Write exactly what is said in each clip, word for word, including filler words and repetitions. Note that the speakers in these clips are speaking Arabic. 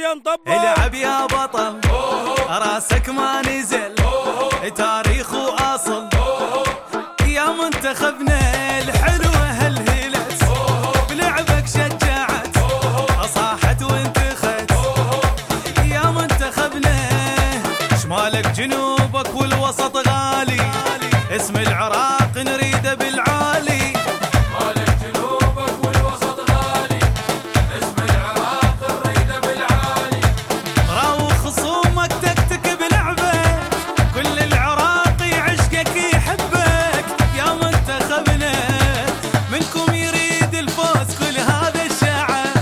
نطبق. العب يا بطل راسك ما نزل، تاريخ واصل يا منتخبنا الحلوة هالهلت، بلعبك شجعت صاحت وانتخت يا منتخبنا. شمالك جنوبك والوسط غالي، اسم العراق نريده بالعالي. شمالك جنوبك والوسط غالي، اسم العراق نريده بالعالي. راوغ خصومك تكتك بلعبه، كل العراقي عشقك يحبك يا منتخبنا. منكم يريد الفوز كل هذا الشعب،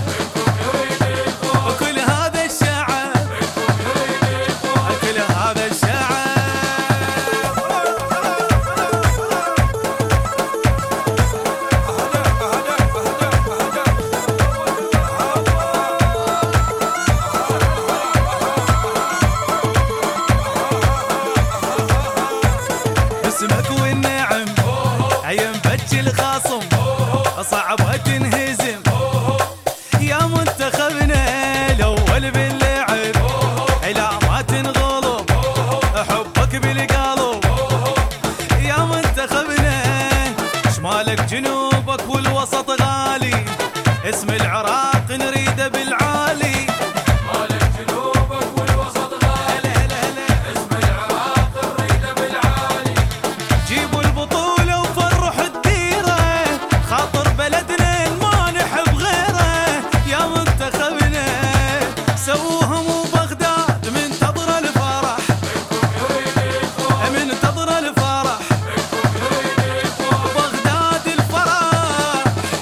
وكل هذا الشعب، كل هذا الشعب. اسمك والنعم عين بج الخصم، صعبة تنهزم يا منتخبنا. الاول باللعب لا ما تنغلب، حبك بالقلب يا منتخبنا. شمالك جنوبك والوسط غالي، اسم العراق نريده بالعالي. شمالك جنوبك والوسط غالي، اسم العراق نريده بالعالي. جيبوا البطولة وفرح الديرة، خاطر بلدنا المانح بغيره يا منتخبنا. سووها مو بغداد منتظرة الفرح، منتظرة الفرح بغداد الفرح.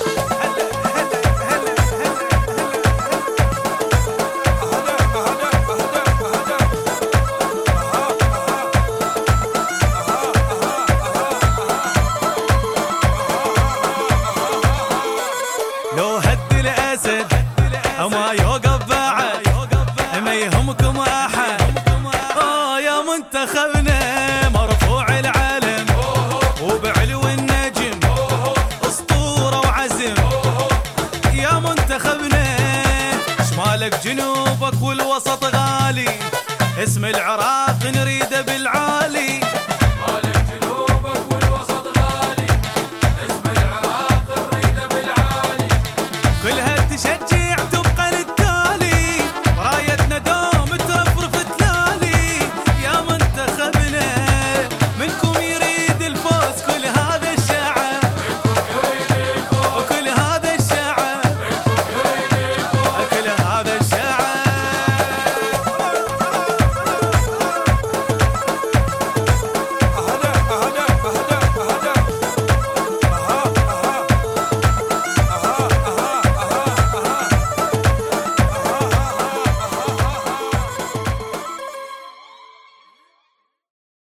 لو هد الأسد ما يوقف بعد، ما يهمكم أحد. آه يا منتخبنا مرفوع العلم، وبعلو النجم أسطورة وعزم يا منتخبنا. شمالك جنوبك والوسط غالي، اسم العراق نريده بالعالي.